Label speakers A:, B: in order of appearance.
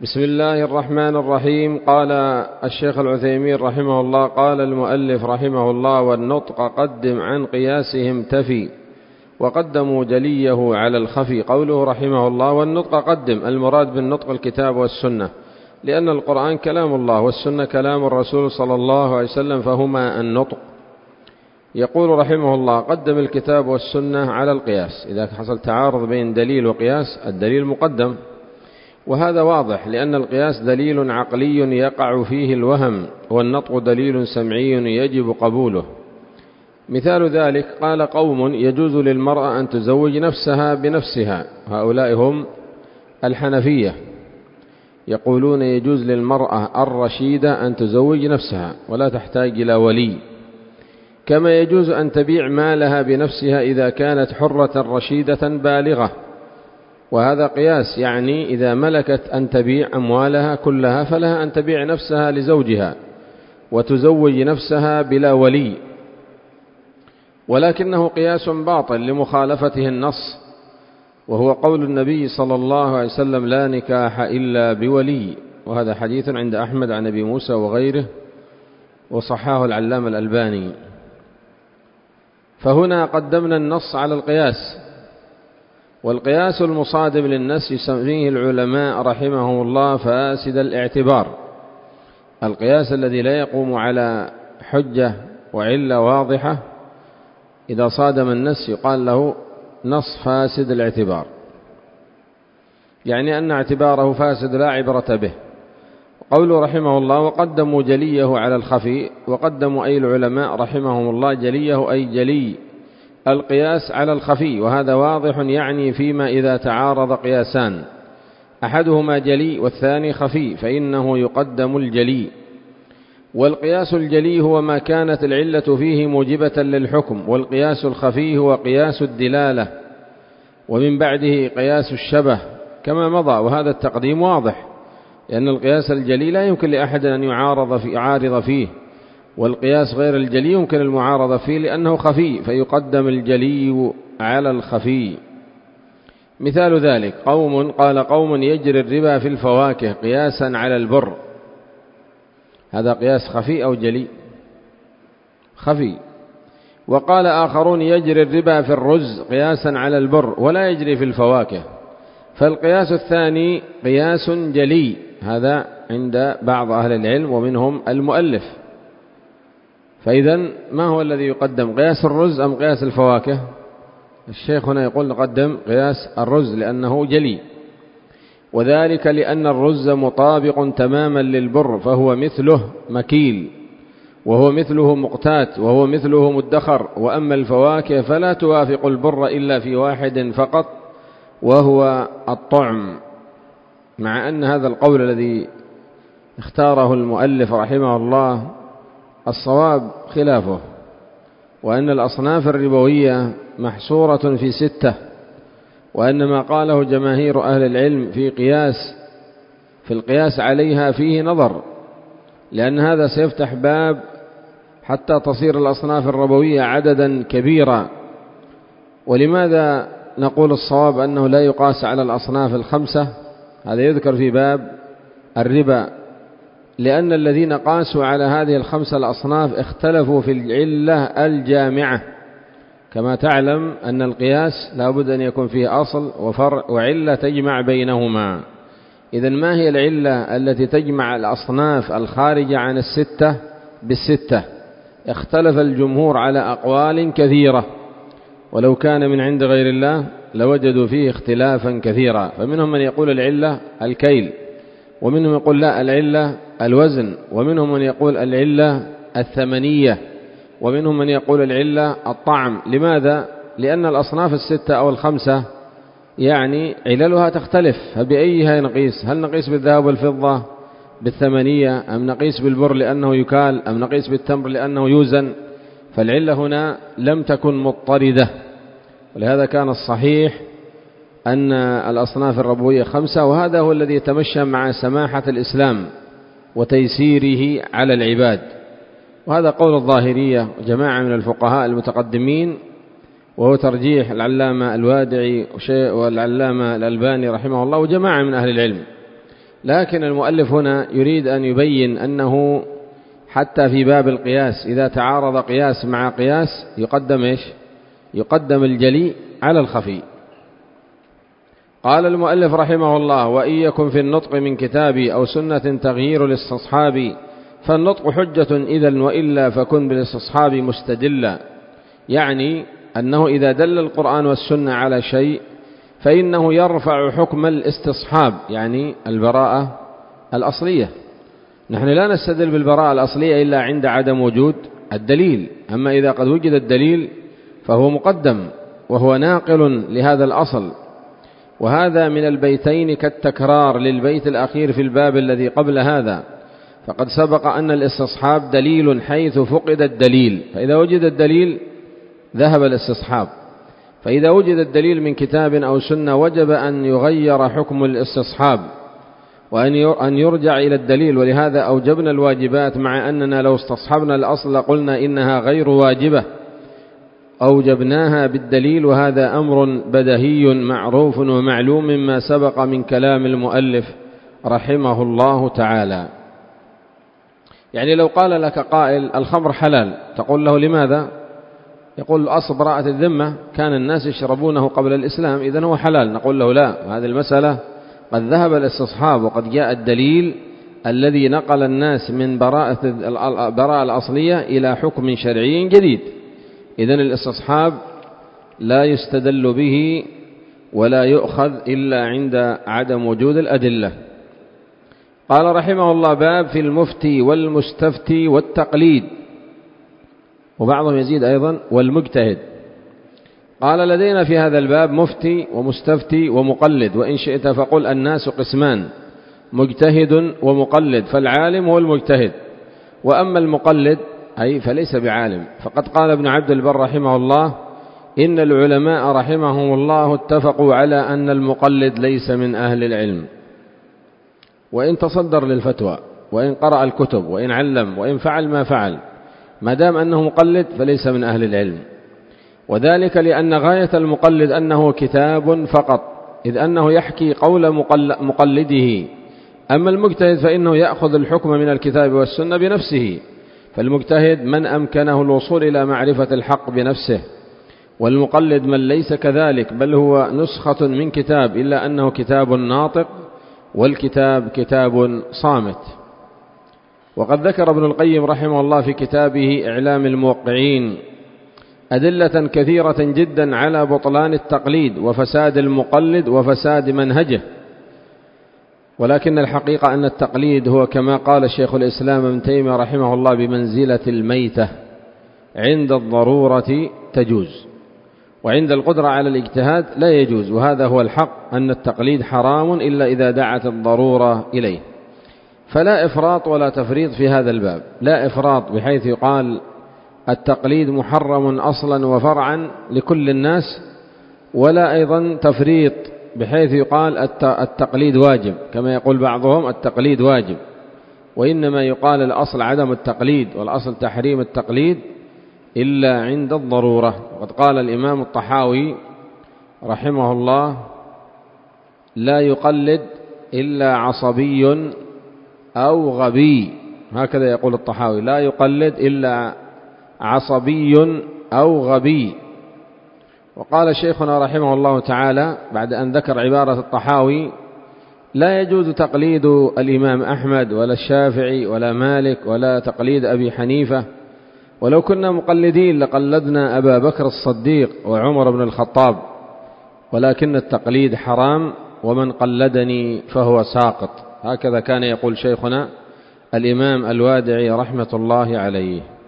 A: بسم الله الرحمن الرحيم. قال الشيخ العثيمين رحمه الله: قال المؤلف رحمه الله: والنطق قدم عن قياسهم تفي، وقدموا جليه على الخفي. قوله رحمه الله: والنطق قدم، المراد بالنطق الكتاب والسنة، لأن القرآن كلام الله والسنة كلام الرسول صلى الله عليه وسلم، فهما النطق. يقول رحمه الله: قدم الكتاب والسنة على القياس. إذا حصل تعارض بين دليل وقياس الدليل مقدم، وهذا واضح، لأن القياس دليل عقلي يقع فيه الوهم، والنطق دليل سمعي يجب قبوله. مثال ذلك: قال قوم: يجوز للمرأة أن تزوج نفسها بنفسها. هؤلاء هم الحنفية، يقولون يجوز للمرأة الرشيدة أن تزوج نفسها ولا تحتاج إلى ولي، كما يجوز أن تبيع مالها بنفسها إذا كانت حرة رشيدة بالغة. وهذا قياس، يعني إذا ملكت أن تبيع أموالها كلها فلها أن تبيع نفسها لزوجها وتزوج نفسها بلا ولي، ولكنه قياس باطل لمخالفته النص، وهو قول النبي صلى الله عليه وسلم: لا نكاح إلا بولي. وهذا حديث عند أحمد عن أبي موسى وغيره، وصححه العلامة الألباني. فهنا قدمنا النص على القياس، والقياس المصادم للنص يسميه العلماء رحمهم الله فاسد الاعتبار. القياس الذي لا يقوم على حجة وعلة واضحة إذا صادم النص يقال له نص فاسد الاعتبار، يعني أن اعتباره فاسد لا عبرة به. قوله رحمه الله: وقدموا جليه على الخفي. وقدموا أي العلماء رحمهم الله جليه، أي جلي القياس على الخفي، وهذا واضح، يعني فيما إذا تعارض قياسان أحدهما جلي والثاني خفي فإنه يقدم الجلي. والقياس الجلي هو ما كانت العلة فيه موجبة للحكم، والقياس الخفي هو قياس الدلالة، ومن بعده قياس الشبه كما مضى، وهذا التقديم واضح، لأن القياس الجلي لا يمكن لأحد أن يعارض فيه، والقياس غير الجلي يمكن المعارضة فيه لأنه خفي، فيقدم الجلي على الخفي. مثال ذلك: قال قوم: يجري الربا في الفواكه قياسا على البر. هذا قياس خفي أو جلي؟ خفي. وقال آخرون: يجري الربا في الرز قياسا على البر ولا يجري في الفواكه. فالقياس الثاني قياس جلي، هذا عند بعض أهل العلم ومنهم المؤلف. فإذا ما هو الذي يقدم، قياس الرز أم قياس الفواكه؟ الشيخ هنا يقول نقدم قياس الرز لأنه جلي، وذلك لأن الرز مطابق تماما للبر، فهو مثله مكيل، وهو مثله مقتات، وهو مثله مدخر. وأما الفواكه فلا توافق البر إلا في واحد فقط، وهو الطعم. مع أن هذا القول الذي اختاره المؤلف رحمه الله الصواب خلافه، وأن الأصناف الربوية محصورة في 6، وأن ما قاله جماهير أهل العلم في القياس عليها فيه نظر، لأن هذا سيفتح باب حتى تصير الأصناف الربوية عددا كبيرا. ولماذا نقول الصواب أنه لا يقاس على الأصناف ال5؟ هذا يذكر في باب الربا، لأن الذين قاسوا على هذه ال5 الأصناف اختلفوا في العلة الجامعة. كما تعلم أن القياس لا بد أن يكون فيه أصل وفرع وعلة تجمع بينهما. إذن ما هي العلة التي تجمع الأصناف الخارجة عن 6 بال6؟ اختلف الجمهور على أقوال كثيرة، ولو كان من عند غير الله لوجدوا فيه اختلافا كثيرا. فمنهم من يقول العلة الكيل، ومنهم يقول لا العلة الوزن، ومنهم من يقول العلة الثمنية، ومنهم من يقول العلة الطعم. لماذا؟ لأن الأصناف ال6 أو ال5 يعني عللها تختلف، فبأيها نقيس؟ هل نقيس بالذهب والفضة بالثمنية، أم نقيس بالبر لأنه يكال، أم نقيس بالتمر لأنه يوزن؟ فالعلة هنا لم تكن مضطردة، ولهذا كان الصحيح أن الأصناف الربوية 5، وهذا هو الذي يتمشى مع سماحة الإسلام وتيسيره على العباد. وهذا قول الظاهرية وجماعة من الفقهاء المتقدمين، وهو ترجيح العلامة الوادعي والعلامة الألباني رحمه الله وجماعة من أهل العلم. لكن المؤلف هنا يريد أن يبين أنه حتى في باب القياس إذا تعارض قياس مع قياس يقدم إيش؟ يقدم الجلي على الخفي. قال المؤلف رحمه الله: وإن يكن في النطق من كتاب أو سنة تغيير الاستصحاب فالنطق حجة إذا، وإلا فكن بالاستصحاب مستدلا. يعني أنه إذا دل القرآن والسنة على شيء فإنه يرفع حكم الاستصحاب، يعني البراءة الأصلية. نحن لا نستدل بالبراءة الأصلية إلا عند عدم وجود الدليل، أما إذا قد وجد الدليل فهو مقدم وهو ناقل لهذا الأصل. وهذا من البيتين كالتكرار للبيت الأخير في الباب الذي قبل هذا، فقد سبق أن الاستصحاب دليل حيث فقد الدليل، فإذا وجد الدليل ذهب الاستصحاب، فإذا وجد الدليل من كتاب أو سنة وجب أن يغير حكم الاستصحاب وأن يرجع إلى الدليل. ولهذا أوجبنا الواجبات، مع أننا لو استصحبنا الأصل قلنا إنها غير واجبة، أوجبناها بالدليل، وهذا أمر بدهي معروف ومعلوم مما سبق من كلام المؤلف رحمه الله تعالى. يعني لو قال لك قائل الخمر حلال، تقول له لماذا؟ يقول أصل براءة الذمة كان الناس يشربونه قبل الإسلام، إذن هو حلال. نقول له لا، هذه المسألة قد ذهب الاستصحاب، وقد جاء الدليل الذي نقل الناس من براءة الأصلية إلى حكم شرعي جديد. إذن الاستصحاب لا يستدل به ولا يؤخذ إلا عند عدم وجود الأدلة. قال رحمه الله: باب في المفتي والمستفتي والتقليد، وبعضهم يزيد أيضا والمجتهد. قال: لدينا في هذا الباب مفتي ومستفتي ومقلد، وإن شئت فقل الناس قسمان: مجتهد ومقلد، فالعالم هو المجتهد، وأما المقلد فليس بعالم. فقد قال ابن عبد البر رحمه الله: إن العلماء رحمهم الله اتفقوا على أن المقلد ليس من أهل العلم، وإن تصدر للفتوى وإن قرأ الكتب وإن علم وإن فعل ما فعل، ما دام أنه مقلد فليس من أهل العلم. وذلك لأن غاية المقلد أنه كتاب فقط، إذ أنه يحكي قول مقلده. أما المجتهد فإنه يأخذ الحكم من الكتاب والسنة بنفسه، فالمجتهد من أمكنه الوصول إلى معرفة الحق بنفسه، والمقلد من ليس كذلك، بل هو نسخة من كتاب، إلا أنه كتاب ناطق والكتاب كتاب صامت. وقد ذكر ابن القيم رحمه الله في كتابه إعلام الموقعين أدلة كثيرة جدا على بطلان التقليد وفساد المقلد وفساد منهجه. ولكن الحقيقة أن التقليد هو كما قال الشيخ الإسلام ابن تيمية رحمه الله بمنزلة الميتة، عند الضرورة تجوز، وعند القدرة على الاجتهاد لا يجوز. وهذا هو الحق، أن التقليد حرام إلا إذا دعت الضرورة إليه. فلا إفراط ولا تفريط في هذا الباب، لا إفراط بحيث يقال التقليد محرم أصلا وفرعا لكل الناس، ولا أيضا تفريط بحيث يقال التقليد واجب كما يقول بعضهم التقليد واجب. وإنما يقال الأصل عدم التقليد، والأصل تحريم التقليد إلا عند الضرورة. وقد قال الإمام الطحاوي رحمه الله: لا يقلد إلا عصبي أو غبي. هكذا يقول الطحاوي: لا يقلد إلا عصبي أو غبي. وقال شيخنا رحمه الله تعالى بعد أن ذكر عبارة الطحاوي: لا يجوز تقليد الإمام أحمد ولا الشافعي ولا مالك ولا تقليد أبي حنيفة، ولو كنا مقلدين لقلدنا أبا بكر الصديق وعمر بن الخطاب، ولكن التقليد حرام، ومن قلدني فهو ساقط. هكذا كان يقول شيخنا الإمام الوادعي رحمة الله عليه.